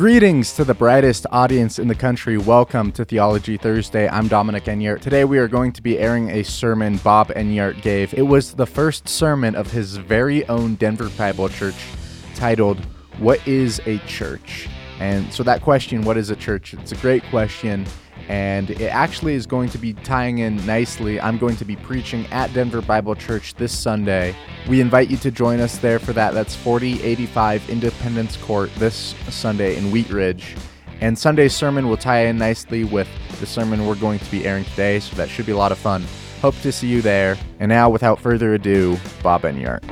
Greetings to the brightest audience in the country. Welcome to Theology Thursday. I'm Dominic Enyart. Today we are going to be airing a sermon Bob Enyart gave. It was the first sermon of his very own Denver Bible Church titled, What is a Church? And so that question, what is a church? It's a great question, and it actually is going to be tying in nicely. I'm going to be preaching at Denver Bible Church this Sunday. We invite you to join us there for that. That's 4085 Independence Court this Sunday in Wheat Ridge. And Sunday's sermon will tie in nicely with the sermon we're going to be airing today, so that should be a lot of fun. Hope to see you there. And now, without further ado, Bob Enyart.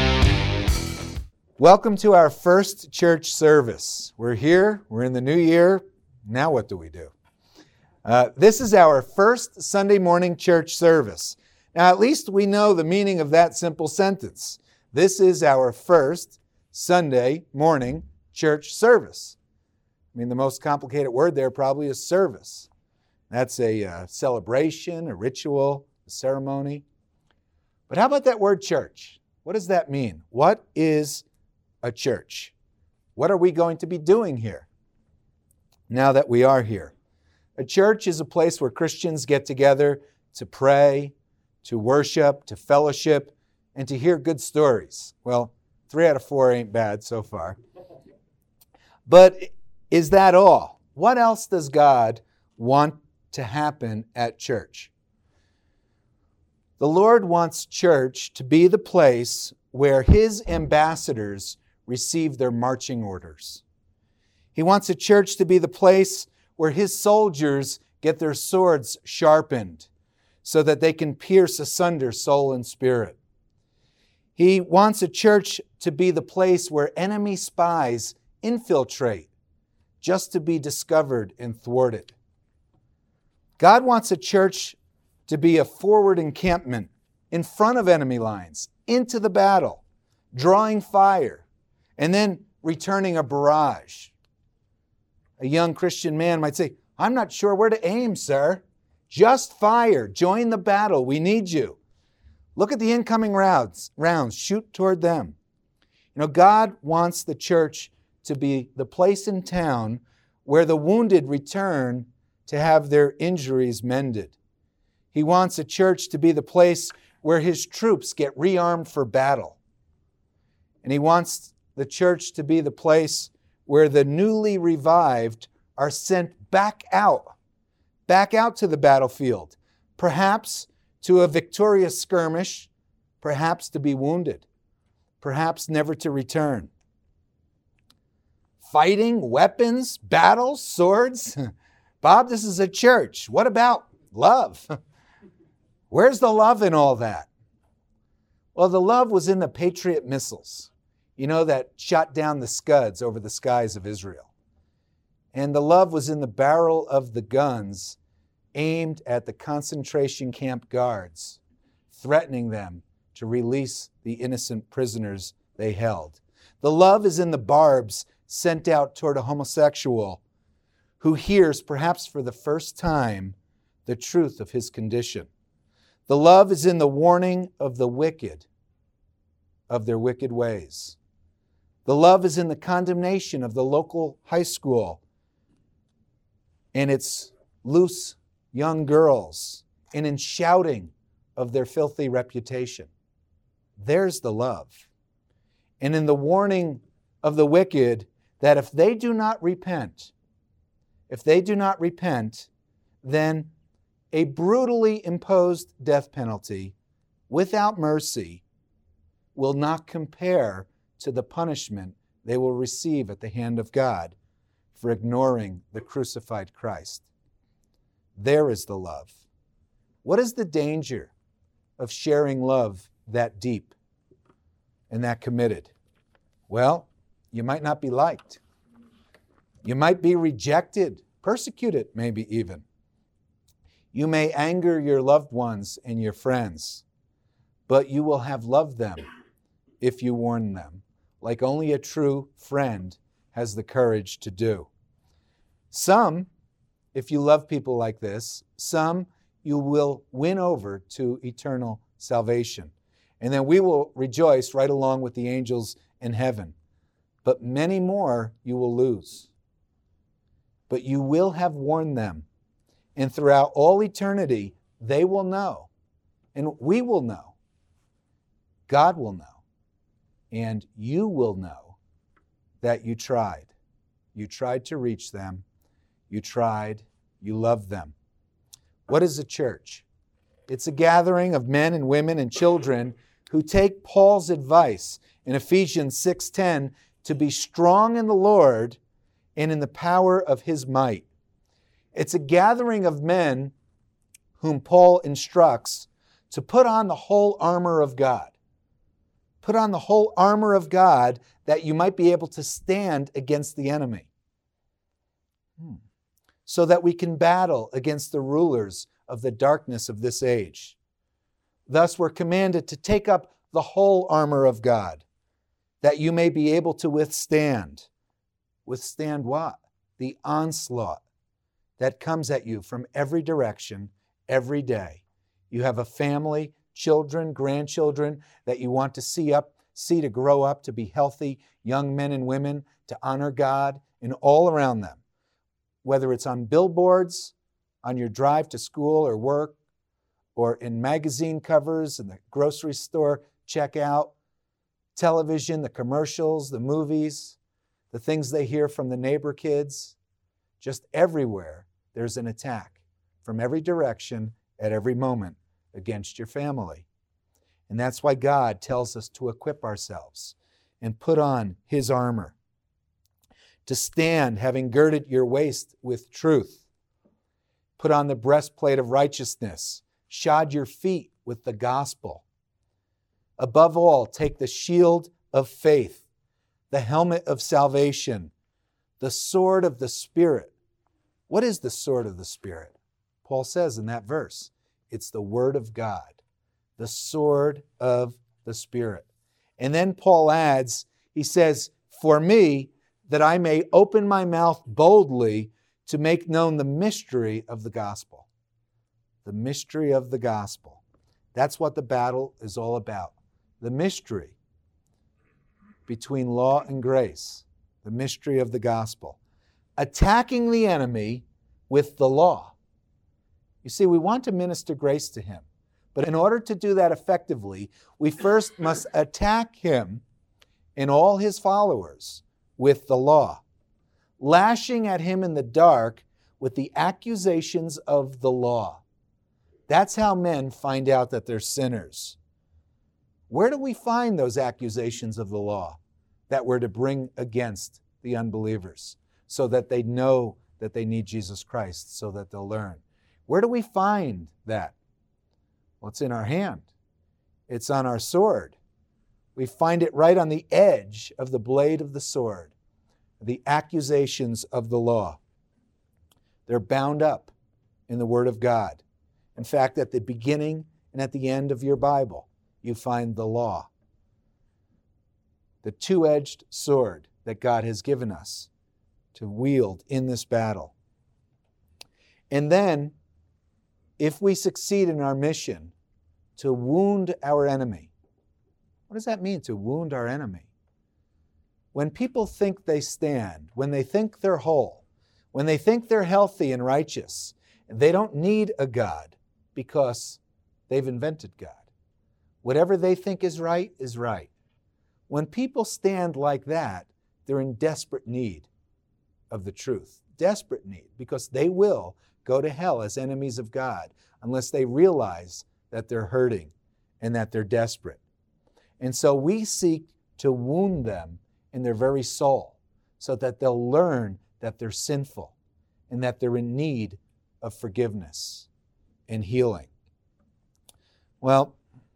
Welcome to our first church service. We're here, we're in the new year. Now what do we do? This is our first Sunday morning church service. Now at least we know the meaning of that simple sentence. This is our first Sunday morning church service. I mean, the most complicated word there probably is service. That's a celebration, a ritual, a ceremony. But how about that word church? What does that mean? What is a church? What are we going to be doing here now that we are here? A church is a place where Christians get together to pray, to worship, to fellowship, and to hear good stories. Well, 3 out of 4 ain't bad so far. But is that all? What else does God want to happen at church? The Lord wants church to be the place where His ambassadors receive their marching orders. He wants a church to be the place where His soldiers get their swords sharpened so that they can pierce asunder soul and spirit. He wants a church to be the place where enemy spies infiltrate just to be discovered and thwarted. God wants a church to be a forward encampment in front of enemy lines, into the battle, drawing fire, and then returning a barrage. A young Christian man might say, I'm not sure where to aim, sir. Just fire. Join the battle. We need you. Look at the incoming rounds. Shoot toward them. You know, God wants the church to be the place in town where the wounded return to have their injuries mended. He wants a church to be the place where His troops get rearmed for battle. And He wants the church to be the place where the newly revived are sent back out to the battlefield, perhaps to a victorious skirmish, perhaps to be wounded, perhaps never to return. Fighting, weapons, battles, swords. Bob, this is a church. What about love? Where's the love in all that? Well, the love was in the Patriot missiles, that shot down the Scuds over the skies of Israel. And the love was in the barrel of the guns aimed at the concentration camp guards, threatening them to release the innocent prisoners they held. The love is in the barbs sent out toward a homosexual who hears, perhaps for the first time, the truth of his condition. The love is in the warning of the wicked of their wicked ways. The love is in the condemnation of the local high school and its loose young girls, and in shouting of their filthy reputation. There's the love. And in the warning of the wicked that if they do not repent, then a brutally imposed death penalty without mercy will not compare to the punishment they will receive at the hand of God for ignoring the crucified Christ. There is the love. What is the danger of sharing love that deep and that committed? Well, you might not be liked. You might be rejected, persecuted maybe even. You may anger your loved ones and your friends, but you will have loved them if you warn them, like only a true friend has the courage to do. Some, if you love people like this, some you will win over to eternal salvation. And then we will rejoice right along with the angels in heaven. But many more you will lose. but you will have warned them. And throughout all eternity, they will know, and we will know. God will know, and you will know that you tried. You tried to reach them. You tried. You loved them. What is a church? It's a gathering of men and women and children who take Paul's advice in Ephesians 6:10 to be strong in the Lord and in the power of his might. It's a gathering of men whom Paul instructs to put on the whole armor of God. Put on the whole armor of God that you might be able to stand against the enemy. So that we can battle against the rulers of the darkness of this age. Thus, we're commanded to take up the whole armor of God, that you may be able to withstand. Withstand what? The onslaught that comes at you from every direction, every day. You have a family, children, grandchildren that you want to see to grow up to be healthy young men and women, to honor God, and all around them. Whether it's on billboards, on your drive to school or work, or in magazine covers, in the grocery store checkout, television, the commercials, the movies, the things they hear from the neighbor kids, just everywhere there's an attack from every direction at every moment against your family. And that's why God tells us to equip ourselves and put on his armor. To stand, having girded your waist with truth. Put on the breastplate of righteousness. Shod your feet with the gospel. Above all, take the shield of faith, the helmet of salvation, the sword of the Spirit. What is the sword of the Spirit? Paul says in that verse, it's the word of God, the sword of the Spirit. And then Paul adds, he says, for me, that I may open my mouth boldly to make known the mystery of the gospel. The mystery of the gospel. That's what the battle is all about. The mystery between law and grace. The mystery of the gospel. Attacking the enemy with the law. You see, we want to minister grace to him. But in order to do that effectively, we first must attack him and all his followers with the law, lashing at him in the dark with the accusations of the law. That's how men find out that they're sinners. Where do we find those accusations of the law that we're to bring against the unbelievers so that they know that they need Jesus Christ, so that they'll learn? Where do we find that? Well, it's in our hand. It's on our sword. We find it right on the edge of the blade of the sword, the accusations of the law. They're bound up in the Word of God. In fact, at the beginning and at the end of your Bible, you find the law, the two-edged sword that God has given us to wield in this battle. And then, if we succeed in our mission to wound our enemy, what does that mean, to wound our enemy? When people think they stand, when they think they're whole, when they think they're healthy and righteous, they don't need a God because they've invented God. Whatever they think is right is right. When people stand like that, they're in desperate need of the truth. Desperate need, because they will go to hell as enemies of God unless they realize that they're hurting and that they're desperate. And so we seek to wound them in their very soul so that they'll learn that they're sinful and that they're in need of forgiveness and healing. Well,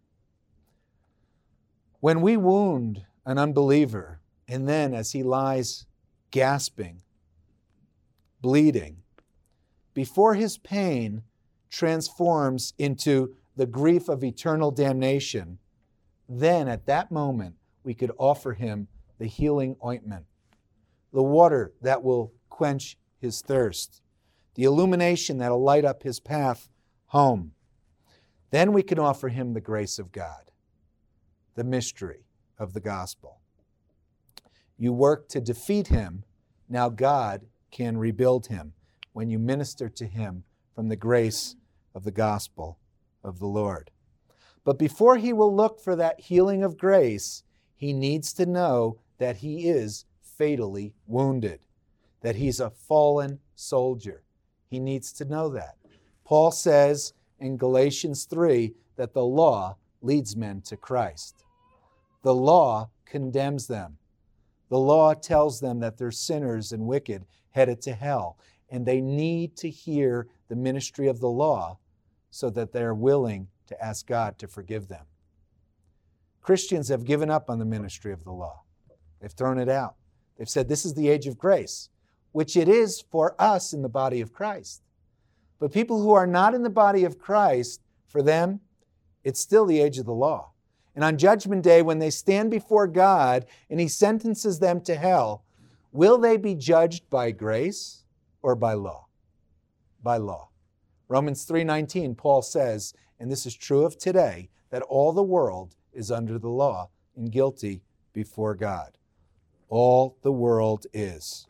when we wound an unbeliever, and then as he lies gasping, bleeding, before his pain transforms into the grief of eternal damnation, then at that moment we could offer him the healing ointment, the water that will quench his thirst, the illumination that will light up his path home. Then we can offer him the grace of God, the mystery of the gospel. You work to defeat him, now God can rebuild him when you minister to him from the grace of the gospel of the Lord. But before he will look for that healing of grace, he needs to know that he is fatally wounded, that he's a fallen soldier. He needs to know that. Paul says in Galatians 3 that the law leads men to Christ. The law condemns them. The law tells them that they're sinners and wicked, headed to hell, and they need to hear the ministry of the law so that they're willing to ask God to forgive them. Christians have given up on the ministry of the law. They've thrown it out. They've said this is the age of grace, which it is for us in the body of Christ. But people who are not in the body of Christ, for them, it's still the age of the law. And on Judgment Day, when they stand before God and he sentences them to hell, will they be judged by grace or by law? By law. Romans 3:19, Paul says, and this is true of today, that all the world is under the law and guilty before God. All the world is.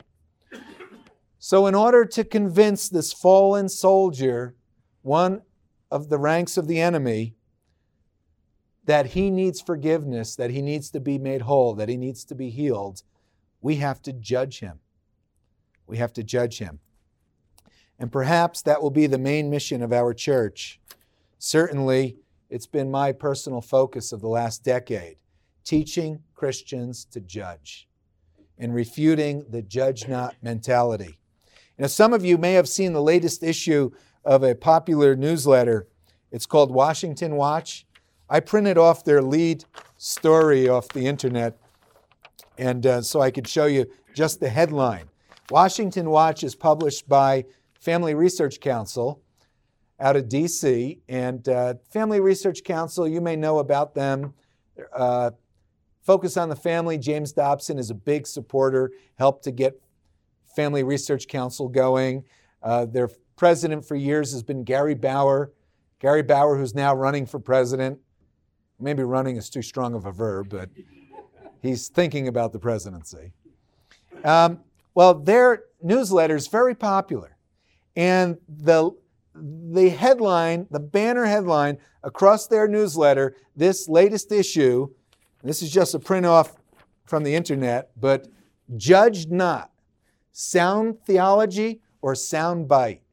So in order to convince this fallen soldier, one of the ranks of the enemy, that he needs forgiveness, that he needs to be made whole, that he needs to be healed, we have to judge him. We have to judge him. And perhaps that will be the main mission of our church. Certainly, it's been my personal focus of the last decade, teaching Christians to judge and refuting the judge not mentality. Now, some of you may have seen the latest issue of a popular newsletter. It's called Washington Watch. I printed off their lead story off the internet, and so I could show you just the headline. Washington Watch is published by Family Research Council out of D.C., and Family Research Council, you may know about them. Focus on the Family. James Dobson is a big supporter, helped to get Family Research Council going. Their president for years has been Gary Bauer. Gary Bauer, who's now running for president. Maybe running is too strong of a verb, but he's thinking about the presidency. Well, their newsletter is very popular. And the headline, the banner headline across their newsletter, this latest issue, this is just a print off from the internet, but judge not, sound theology or sound bite.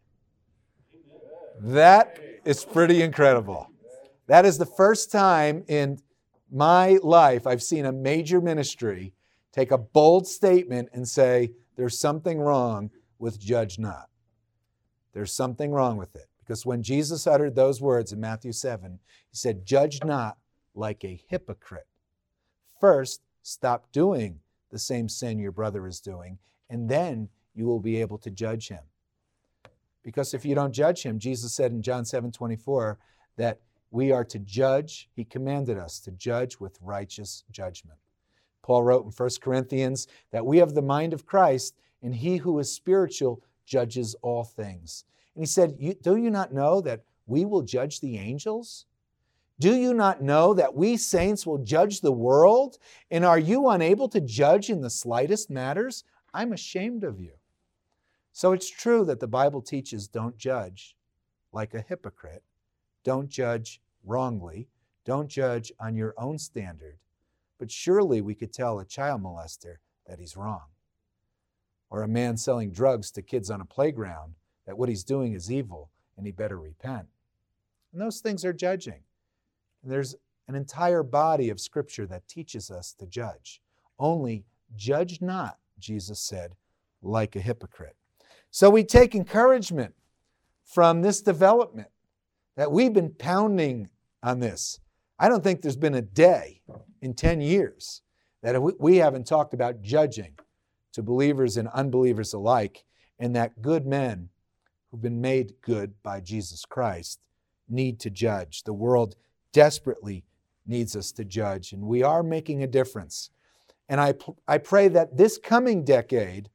That is pretty incredible. That is the first time in my life I've seen a major ministry take a bold statement and say, there's something wrong with judge not. There's something wrong with it. Because when Jesus uttered those words in Matthew 7, he said, judge not like a hypocrite. First, stop doing the same sin your brother is doing, and then you will be able to judge him. Because if you don't judge him, Jesus said in John 7:24 that we are to judge. He commanded us to judge with righteous judgment. Paul wrote in 1 Corinthians that we have the mind of Christ, and he who is spiritual judges all things. And he said, do you not know that we will judge the angels? Do you not know that we saints will judge the world? And are you unable to judge in the slightest matters? I'm ashamed of you. So it's true that the Bible teaches don't judge like a hypocrite. Don't judge wrongly. Don't judge on your own standard. But surely we could tell a child molester that he's wrong. Or a man selling drugs to kids on a playground that what he's doing is evil and he better repent. And those things are judging. And there's an entire body of Scripture that teaches us to judge. Only judge not, Jesus said, like a hypocrite. So we take encouragement from this development that we've been pounding on this. I don't think there's been a day in 10 years that we haven't talked about judging to believers and unbelievers alike, and that good men who've been made good by Jesus Christ need to judge. The world desperately needs us to judge, and we are making a difference. And I pray that this coming decade,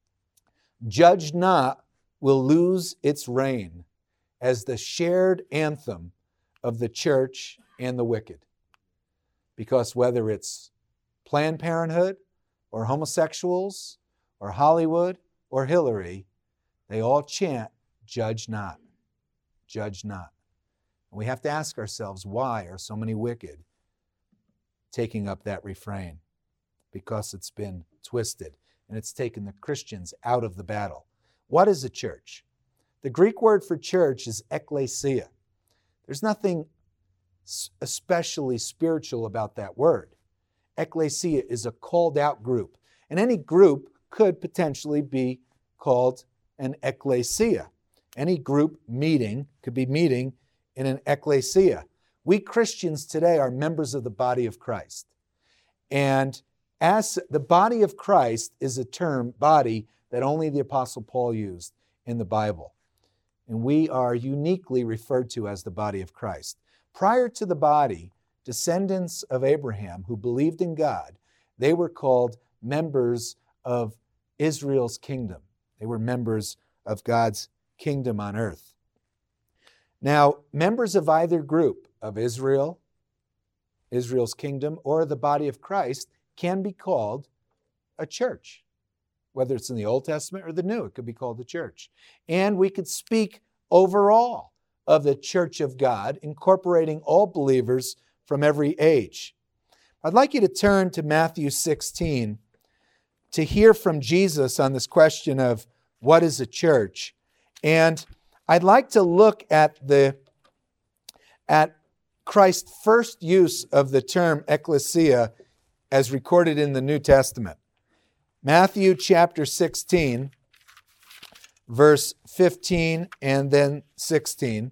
judge not will lose its reign as the shared anthem of the church and the wicked. Because whether it's Planned Parenthood or homosexuals or Hollywood or Hillary, they all chant, "Judge not, judge not." And we have to ask ourselves, why are so many wicked taking up that refrain? Because it's been twisted, and it's taken the Christians out of the battle. What is a church? The Greek word for church is ekklesia. There's nothing especially spiritual about that word. Ekklesia is a called out group, and any group could potentially be called an ekklesia. Any group meeting could be meeting in an ekklesia. We Christians today are members of the body of Christ. And as the body of Christ is a term, body, that only the Apostle Paul used in the Bible. And we are uniquely referred to as the body of Christ. Prior to the body, descendants of Abraham who believed in God, they were called members of Israel's kingdom. They were members of God's kingdom on earth. Now, members of either group of Israel, Israel's kingdom, or the body of Christ can be called a church. Whether it's in the Old Testament or the New, it could be called a church. And we could speak overall of the church of God, incorporating all believers from every age. I'd like you to turn to Matthew 16 to hear from Jesus on this question of what is a church. And I'd like to look at Christ's first use of the term ecclesia as recorded in the New Testament. Matthew chapter 16, verse 15 and then 16.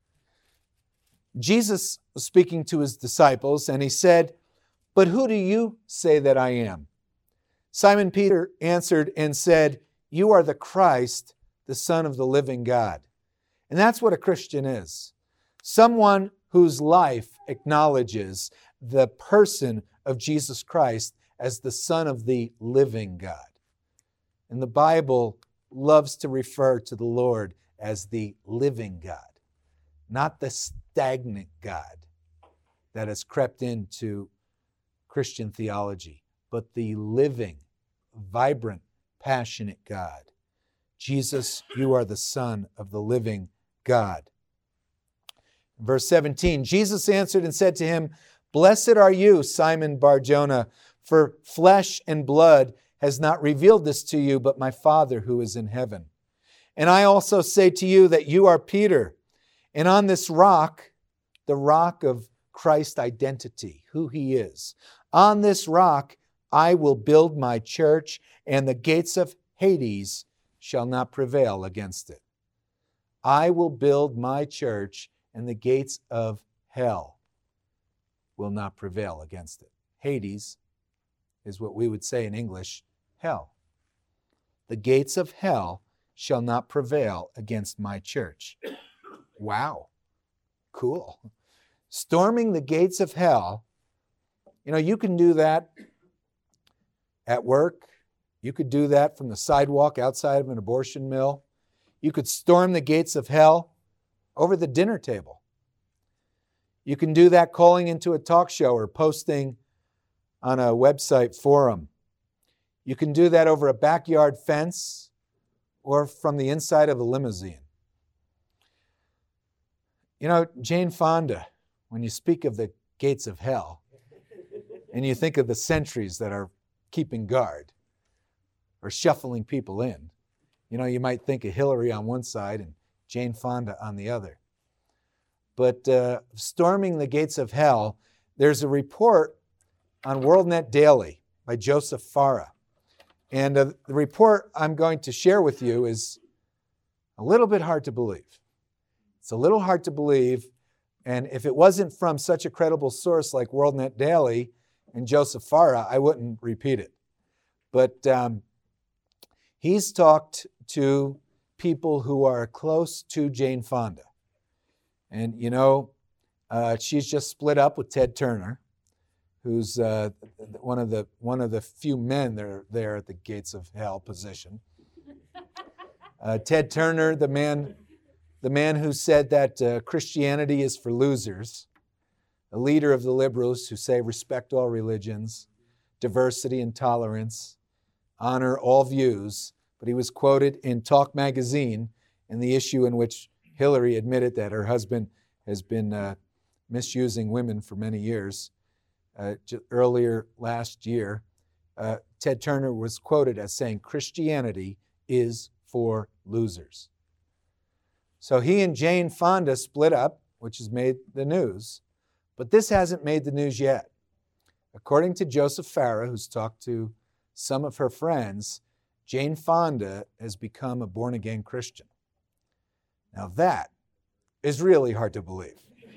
Jesus was speaking to his disciples, and he said, "But who do you say that I am?" Simon Peter answered and said, "You are the Christ, the Son of the living God." And that's what a Christian is. Someone whose life acknowledges the person of Jesus Christ as the Son of the living God. And the Bible loves to refer to the Lord as the living God, not the stagnant God that has crept into Christian theology, but the living, vibrant, passionate God. Jesus, you are the Son of the living God. Verse 17, Jesus answered and said to him, "Blessed are you, Simon Bar-Jonah, for flesh and blood has not revealed this to you, but my Father who is in heaven. And I also say to you that you are Peter, and on this rock, the rock of Christ's identity, who he is, on this rock I will build my church, and the gates of Hades shall not prevail against it." I will build my church, and the gates of hell will not prevail against it. Hades is what we would say in English, hell. The gates of hell shall not prevail against my church. Wow, cool. Storming the gates of hell, you can do that at work. You could do that from the sidewalk outside of an abortion mill. You could storm the gates of hell over the dinner table. You can do that calling into a talk show or posting on a website forum. You can do that over a backyard fence or from the inside of a limousine. Jane Fonda, when you speak of the gates of hell, and you think of the sentries that are keeping guard or shuffling people in, you might think of Hillary on one side and Jane Fonda on the other. But storming the gates of hell, there's a report on WorldNet Daily by Joseph Farah. And the report I'm going to share with you is a little bit hard to believe. It's a little hard to believe, and if it wasn't from such a credible source like WorldNet Daily and Joseph Farah, I wouldn't repeat it. But he's talked to people who are close to Jane Fonda. And she's just split up with Ted Turner, who's one of the few men that are there at the gates of hell position. Ted Turner, the man who said that Christianity is for losers, a leader of the liberals who say respect all religions, diversity and tolerance, honor all views, but he was quoted in Talk magazine in the issue in which Hillary admitted that her husband has been misusing women for many years. Earlier last year, Ted Turner was quoted as saying, "Christianity is for losers." So he and Jane Fonda split up, which has made the news, but this hasn't made the news yet. According to Joseph Farah, who's talked to some of her friends, Jane Fonda has become a born-again Christian. Now that is really hard to believe.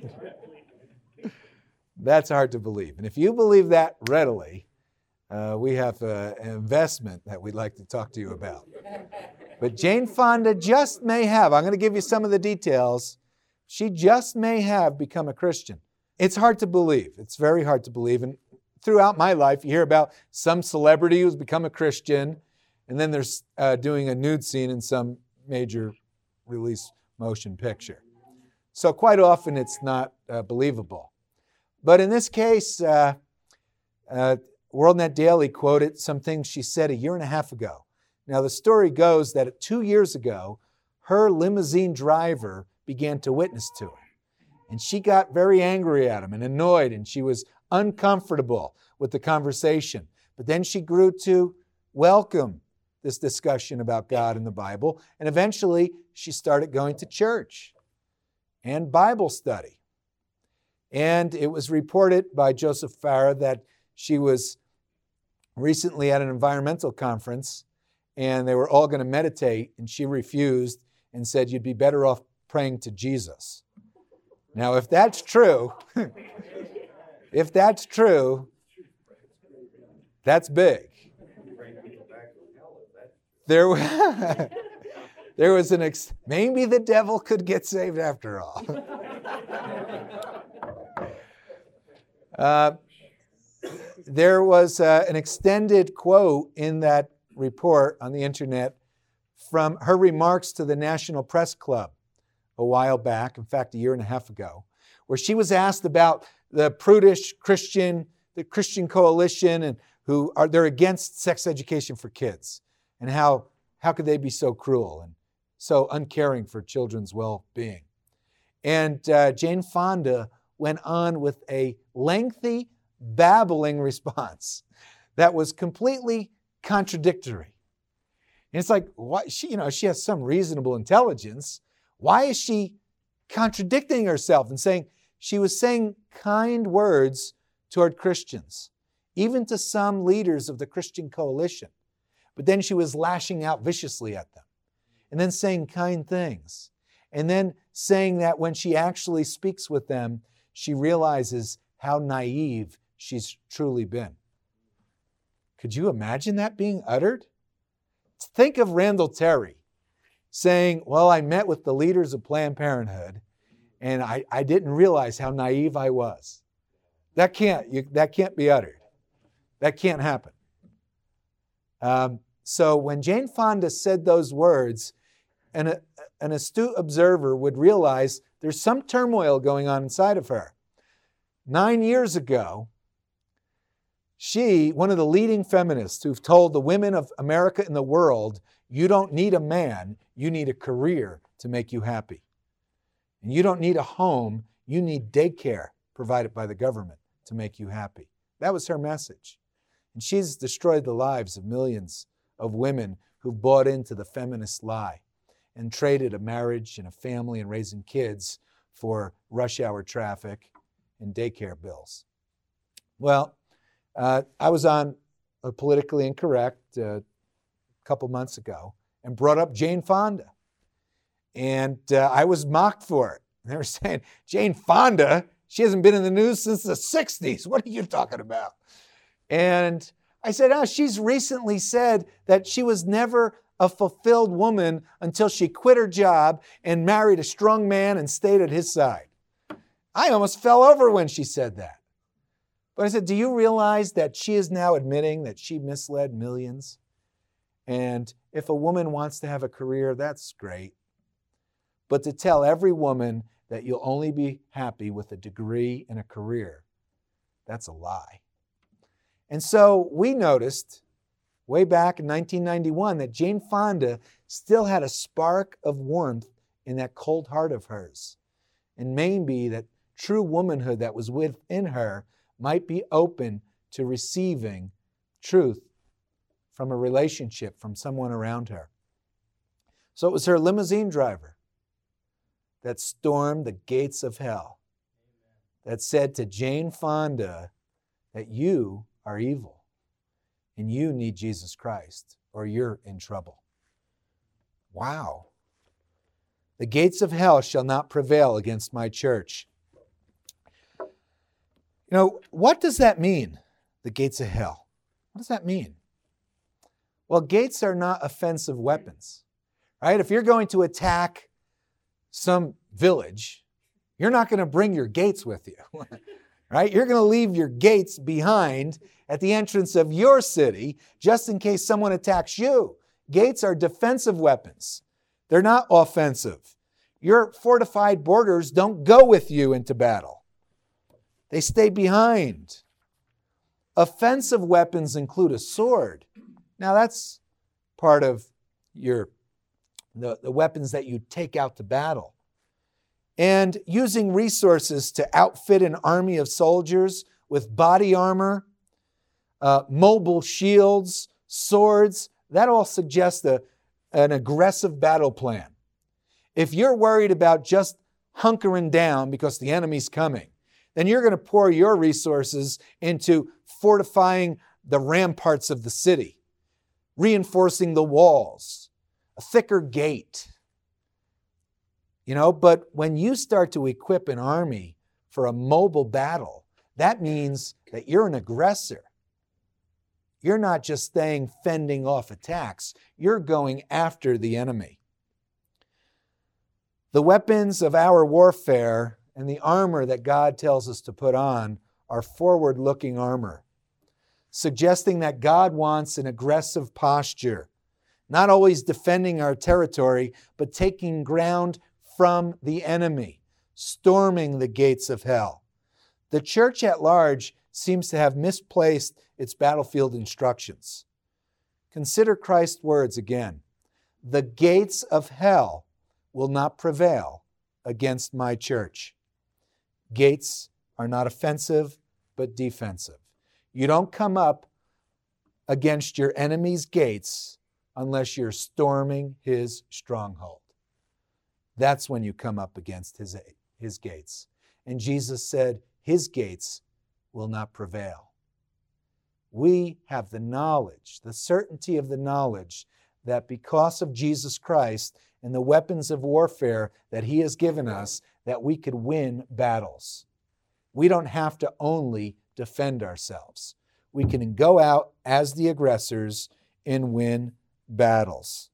That's hard to believe. And if you believe that readily, we have an investment that we'd like to talk to you about. But Jane Fonda just may have, I'm going to give you some of the details, she just may have become a Christian. It's hard to believe. It's very hard to believe. And throughout my life, you hear about some celebrity who's become a Christian, and then there's doing a nude scene in some major release motion picture. So quite often it's not believable. But in this case, WorldNet Daily quoted some things she said a year and a half ago. Now the story goes that 2 years ago, her limousine driver began to witness to her. And she got very angry at him and annoyed, and she was uncomfortable with the conversation. But then she grew to welcome this discussion about God and the Bible, and eventually she started going to church and Bible study. And it was reported by Joseph Farah that she was recently at an environmental conference, and they were all going to meditate, and she refused and said, "You'd be better off praying to Jesus." Now, if that's true, that's big. There was maybe the devil could get saved after all. There was an extended quote in that report on the internet from her remarks to the National Press Club a while back, in fact, a year and a half ago, where she was asked about the prudish Christian Coalition, and they're against sex education for kids, and how could they be so cruel and so uncaring for children's well-being. And Jane Fonda went on with a lengthy, babbling response that was completely contradictory. And it's like, why she has some reasonable intelligence. Why is she contradicting herself and saying she was saying kind words toward Christians, even to some leaders of the Christian Coalition, but then she was lashing out viciously at them, and then saying kind things, and then saying that when she actually speaks with them, she realizes how naive she's truly been. Could you imagine that being uttered? Think of Randall Terry saying, "Well, I met with the leaders of Planned Parenthood, and I didn't realize how naive I was." That can't be uttered. That can't happen. So when Jane Fonda said those words, an astute observer would realize there's some turmoil going on inside of her. 9 years ago, one of the leading feminists who've told the women of America and the world, you don't need a man, you need a career to make you happy. And you don't need a home, you need daycare provided by the government to make you happy. That was her message. And she's destroyed the lives of millions of women who've bought into the feminist lie and traded a marriage and a family and raising kids for rush hour traffic and daycare bills. Well, I was on a Politically Incorrect a couple months ago and brought up Jane Fonda. And I was mocked for it. They were saying, "Jane Fonda, she hasn't been in the news since the 60s. What are you talking about?" And I said, she's recently said that she was never a fulfilled woman until she quit her job and married a strong man and stayed at his side. I almost fell over when she said that. But I said, do you realize that she is now admitting that she misled millions? And if a woman wants to have a career, that's great. But to tell every woman that you'll only be happy with a degree and a career, that's a lie. And so we noticed way back in 1991 that Jane Fonda still had a spark of warmth in that cold heart of hers. And maybe that true womanhood that was within her might be open to receiving truth from a relationship from someone around her. So it was her limousine driver that stormed the gates of hell, that said to Jane Fonda that you are evil and you need Jesus Christ or you're in trouble. Wow. The gates of hell shall not prevail against my church. You know, what does that mean, the gates of hell? What does that mean? Well, gates are not offensive weapons, right? If you're going to attack some village, you're not going to bring your gates with you, right? You're going to leave your gates behind at the entrance of your city just in case someone attacks you. Gates are defensive weapons. They're not offensive. Your fortified borders don't go with you into battle. They stay behind. Offensive weapons include a sword. Now that's part of the weapons that you take out to battle. And using resources to outfit an army of soldiers with body armor, mobile shields, swords, that all suggests an aggressive battle plan. If you're worried about just hunkering down because the enemy's coming, then you're going to pour your resources into fortifying the ramparts of the city, reinforcing the walls, a thicker gate. But when you start to equip an army for a mobile battle, that means that you're an aggressor. You're not just fending off attacks. You're going after the enemy. The weapons of our warfare and the armor that God tells us to put on are forward-looking armor, suggesting that God wants an aggressive posture, not always defending our territory, but taking ground from the enemy, storming the gates of hell. The church at large seems to have misplaced its battlefield instructions. Consider Christ's words again. The gates of hell will not prevail against my church. Gates are not offensive, but defensive. You don't come up against your enemy's gates unless you're storming his stronghold. That's when you come up against his gates. And Jesus said, his gates will not prevail. We have the knowledge, the certainty of the knowledge that because of Jesus Christ and the weapons of warfare that he has given us, that we could win battles. We don't have to only defend ourselves. We can go out as the aggressors and win battles.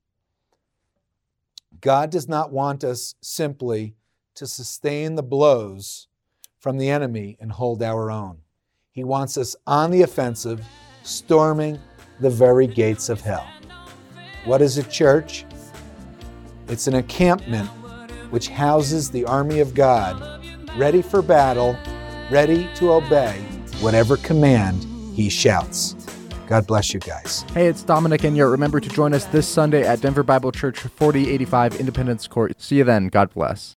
God does not want us simply to sustain the blows from the enemy and hold our own. He wants us on the offensive, storming the very gates of hell. What is a church? It's an encampment which houses the army of God, ready for battle, ready to obey whatever command he shouts. God bless you guys. Hey, it's Dominic Enyart. Remember to join us this Sunday at Denver Bible Church, 4085 Independence Court. See you then. God bless.